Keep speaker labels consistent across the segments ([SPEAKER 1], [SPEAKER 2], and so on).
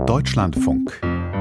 [SPEAKER 1] Deutschlandfunk.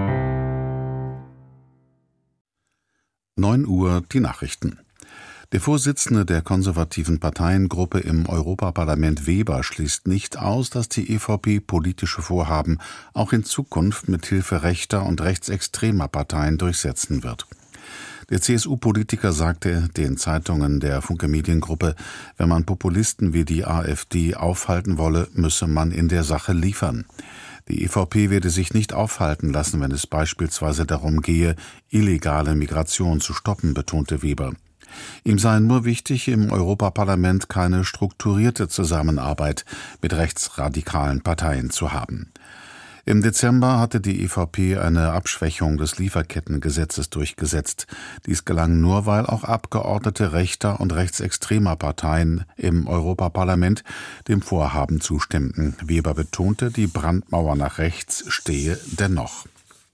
[SPEAKER 1] 9 Uhr die Nachrichten. Der Vorsitzende der konservativen Parteiengruppe im Europaparlament Weber schließt nicht aus, dass die EVP politische Vorhaben auch in Zukunft mit Hilfe rechter und rechtsextremer Parteien durchsetzen wird. Der CSU-Politiker sagte den Zeitungen der Funke Mediengruppe, wenn man Populisten wie die AfD aufhalten wolle, müsse man in der Sache liefern. Die EVP werde sich nicht aufhalten lassen, wenn es beispielsweise darum gehe, illegale Migration zu stoppen, betonte Weber. Ihm sei nur wichtig, im Europaparlament keine strukturierte Zusammenarbeit mit rechtsradikalen Parteien zu haben. Im Dezember hatte die EVP eine Abschwächung des Lieferkettengesetzes durchgesetzt. Dies gelang nur, weil auch Abgeordnete rechter und rechtsextremer Parteien im Europaparlament dem Vorhaben zustimmten. Weber betonte, die Brandmauer nach rechts stehe dennoch.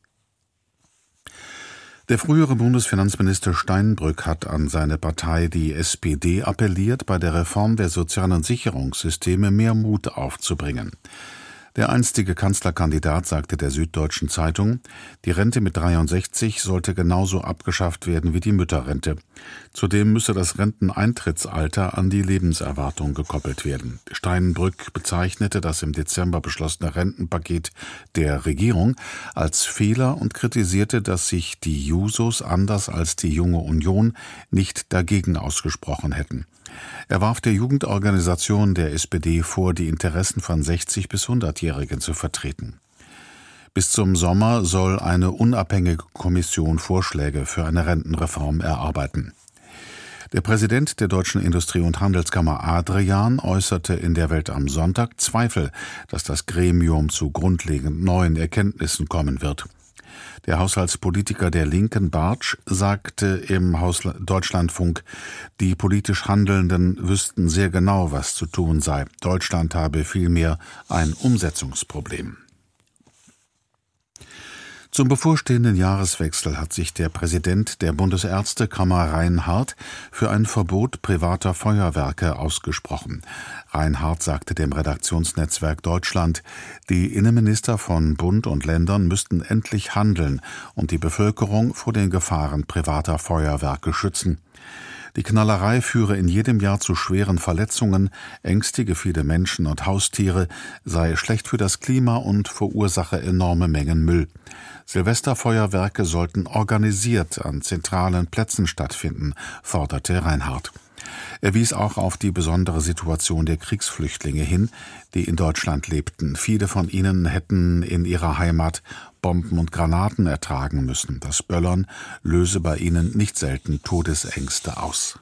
[SPEAKER 1] Der frühere Bundesfinanzminister Steinbrück hat an seine Partei, die SPD, appelliert, bei der Reform der sozialen Sicherungssysteme mehr Mut aufzubringen. Der einstige Kanzlerkandidat sagte der Süddeutschen Zeitung, die Rente mit 63 sollte genauso abgeschafft werden wie die Mütterrente. Zudem müsse das Renteneintrittsalter an die Lebenserwartung gekoppelt werden. Steinbrück bezeichnete das im Dezember beschlossene Rentenpaket der Regierung als Fehler und kritisierte, dass sich die Jusos anders als die Junge Union nicht dagegen ausgesprochen hätten. Er warf der Jugendorganisation der SPD vor, die Interessen von 60- bis 100-Jährigen zu vertreten. Bis zum Sommer soll eine unabhängige Kommission Vorschläge für eine Rentenreform erarbeiten. Der Präsident der Deutschen Industrie- und Handelskammer Adrian äußerte in der Welt am Sonntag Zweifel, dass das Gremium zu grundlegend neuen Erkenntnissen kommen wird. Der Haushaltspolitiker der Linken Bartsch sagte im Deutschlandfunk, die politisch Handelnden wüssten sehr genau, was zu tun sei. Deutschland habe vielmehr ein Umsetzungsproblem. Zum bevorstehenden Jahreswechsel hat sich der Präsident der Bundesärztekammer Reinhardt für ein Verbot privater Feuerwerke ausgesprochen. Reinhardt sagte dem Redaktionsnetzwerk Deutschland, die Innenminister von Bund und Ländern müssten endlich handeln und die Bevölkerung vor den Gefahren privater Feuerwerke schützen. Die Knallerei führe in jedem Jahr zu schweren Verletzungen, ängstige viele Menschen und Haustiere, sei schlecht für das Klima und verursache enorme Mengen Müll. Silvesterfeuerwerke sollten organisiert an zentralen Plätzen stattfinden, forderte Reinhardt. Er wies auch auf die besondere Situation der Kriegsflüchtlinge hin, die in Deutschland lebten. Viele von ihnen hätten in ihrer Heimat Bomben und Granaten ertragen müssen. Das Böllern löse bei ihnen nicht selten Todesängste aus.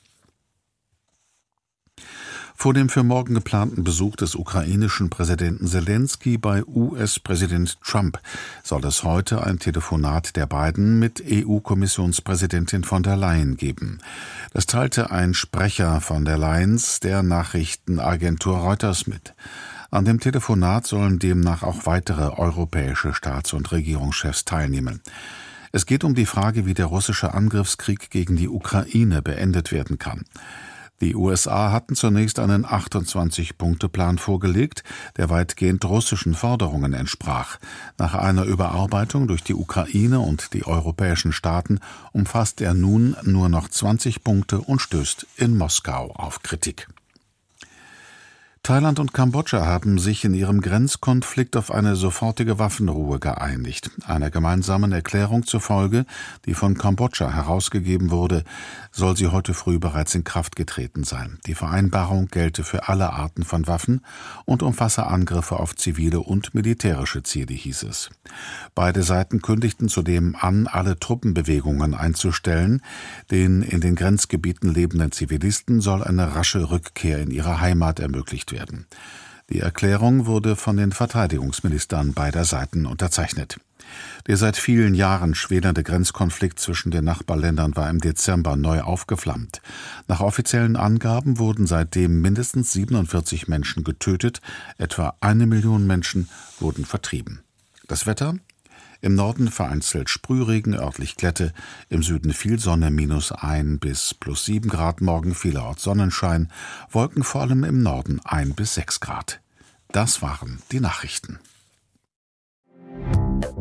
[SPEAKER 1] Vor dem für morgen geplanten Besuch des ukrainischen Präsidenten Selenskyj bei US-Präsident Trump soll es heute ein Telefonat der beiden mit EU-Kommissionspräsidentin von der Leyen geben. Das teilte ein Sprecher von der Leyen der Nachrichtenagentur Reuters mit. An dem Telefonat sollen demnach auch weitere europäische Staats- und Regierungschefs teilnehmen. Es geht um die Frage, wie der russische Angriffskrieg gegen die Ukraine beendet werden kann. Die USA hatten zunächst einen 28-Punkte-Plan vorgelegt, der weitgehend russischen Forderungen entsprach. Nach einer Überarbeitung durch die Ukraine und die europäischen Staaten umfasst er nun nur noch 20 Punkte und stößt in Moskau auf Kritik. Thailand und Kambodscha haben sich in ihrem Grenzkonflikt auf eine sofortige Waffenruhe geeinigt. Einer gemeinsamen Erklärung zufolge, die von Kambodscha herausgegeben wurde, soll sie heute früh bereits in Kraft getreten sein. Die Vereinbarung gelte für alle Arten von Waffen und umfasse Angriffe auf zivile und militärische Ziele, hieß es. Beide Seiten kündigten zudem an, alle Truppenbewegungen einzustellen. Den in den Grenzgebieten lebenden Zivilisten soll eine rasche Rückkehr in ihre Heimat ermöglicht werden. Die Erklärung wurde von den Verteidigungsministern beider Seiten unterzeichnet. Der seit vielen Jahren schwelende Grenzkonflikt zwischen den Nachbarländern war im Dezember neu aufgeflammt. Nach offiziellen Angaben wurden seitdem mindestens 47 Menschen getötet, etwa 1 Million Menschen wurden vertrieben. Das Wetter? Im Norden vereinzelt Sprühregen, örtlich Glätte, im Süden viel Sonne, -1 bis +7 Grad, morgen vielerorts Sonnenschein, Wolken vor allem im Norden 1 bis 6 Grad. Das waren die Nachrichten.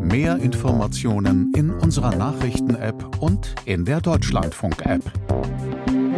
[SPEAKER 1] Mehr Informationen in unserer Nachrichten-App und in der Deutschlandfunk-App.